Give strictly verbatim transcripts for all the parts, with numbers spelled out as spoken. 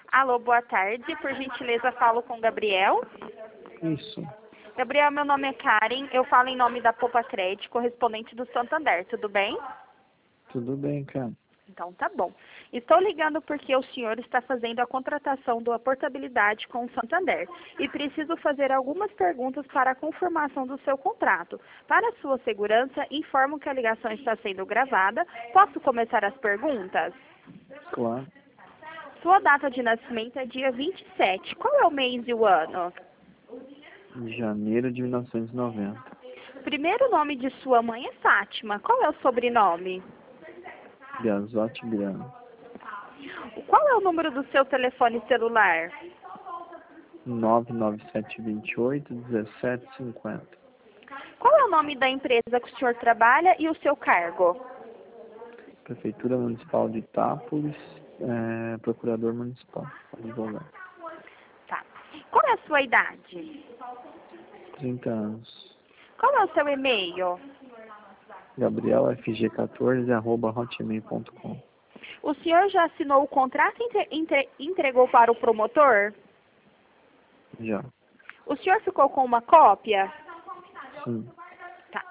Alô, boa tarde. Por gentileza, falo com Gabriel. Isso. Gabriel, meu nome é Karen. Eu falo em nome da Poupa Crédito, correspondente do Santander. Tudo bem? Tudo bem, cara. Então, tá bom. Estou ligando porque o senhor está fazendo a contratação da portabilidade com o Santander e preciso fazer algumas perguntas para a confirmação do seu contrato. Para sua segurança, informo que a ligação está sendo gravada. Posso começar as perguntas? Claro. Sua data de nascimento é dia vinte e sete. Qual é o mês e o ano? Em janeiro de mil novecentos e noventa. Primeiro nome de sua mãe é Fátima. Qual é o sobrenome? Gazotti Grana. Qual é o número do seu telefone celular? nove nove sete dois oito um sete cinco zero. Qual é o nome da empresa que o senhor trabalha e o seu cargo? Prefeitura Municipal de Itápolis, é, Procurador Municipal, advogado. Tá. Qual é a sua idade? trinta anos. Qual é o seu e-mail? Gabriel F G quatorze, arroba hotmail ponto com. O senhor já assinou o contrato e entre- entre- entregou para o promotor? Já. O senhor ficou com uma cópia? Sim. Tá.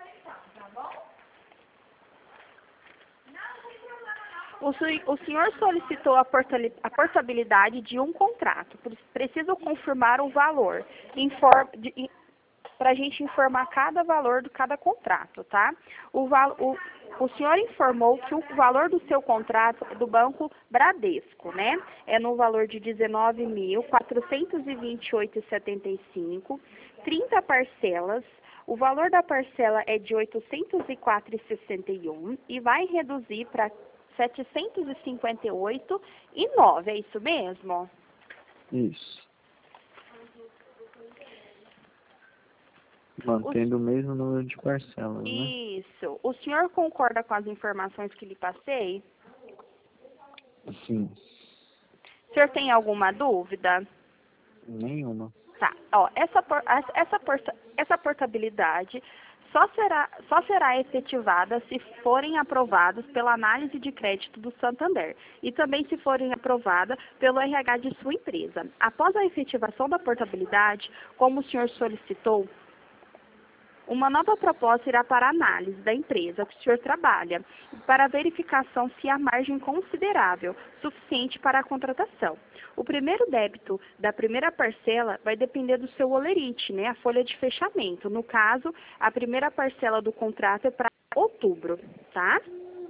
O, se- o senhor solicitou a, portali- a portabilidade de um contrato. Pre- Preciso confirmar o valor. Para a gente informar cada valor de cada contrato, tá? O, val- o, o senhor informou que o valor do seu contrato é do Banco Bradesco, né? É no valor de dezenove mil quatrocentos e vinte e oito reais e setenta e cinco centavos, trinta parcelas. O valor da parcela é de oitocentos e quatro reais e sessenta e um centavos e vai reduzir para setecentos e cinquenta e oito reais e nove centavos. É isso mesmo? Isso. Mantendo o mesmo número de parcelas, né? Isso. O senhor concorda com as informações que lhe passei? Sim. O senhor tem alguma dúvida? Nenhuma. Tá. Ó, essa, por- essa, porta- essa portabilidade só será, só será efetivada se forem aprovados pela análise de crédito do Santander e também se forem aprovadas pelo R H de sua empresa. Após a efetivação da portabilidade, como o senhor solicitou, uma nova proposta irá para a análise da empresa que o senhor trabalha, para verificação se há margem considerável, suficiente para a contratação. O primeiro débito da primeira parcela vai depender do seu olerite, né, a folha de fechamento. No caso, a primeira parcela do contrato é para outubro, tá?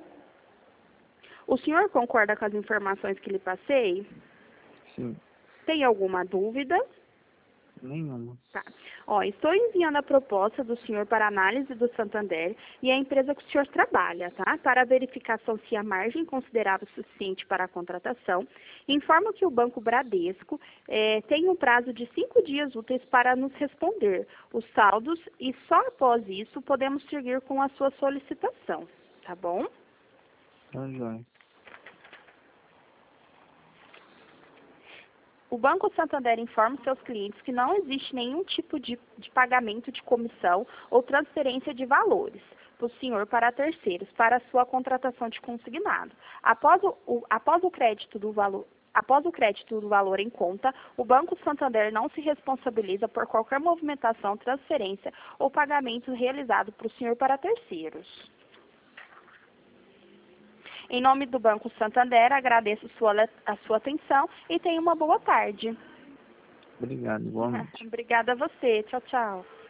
O senhor concorda com as informações que lhe passei? Sim. Tem alguma dúvida? Nenhuma. Tá. Ó, estou enviando a proposta do senhor para análise do Santander e a empresa que o senhor trabalha, tá? Para a verificação se há margem considerável suficiente para a contratação. Informo que o Banco Bradesco eh, tem um prazo de cinco dias úteis para nos responder os saldos e só após isso podemos seguir com a sua solicitação, tá bom? Tá joia. O Banco Santander informa seus clientes que não existe nenhum tipo de, de pagamento de comissão ou transferência de valores do senhor para terceiros para a sua contratação de consignado. Após o, o, após o crédito do valor Após o crédito do valor em conta, o Banco Santander não se responsabiliza por qualquer movimentação, transferência ou pagamento realizado para o senhor para terceiros. Em nome do Banco Santander, agradeço sua, a sua atenção e tenha uma boa tarde. Obrigado, igualmente. Obrigada a você. Tchau, tchau.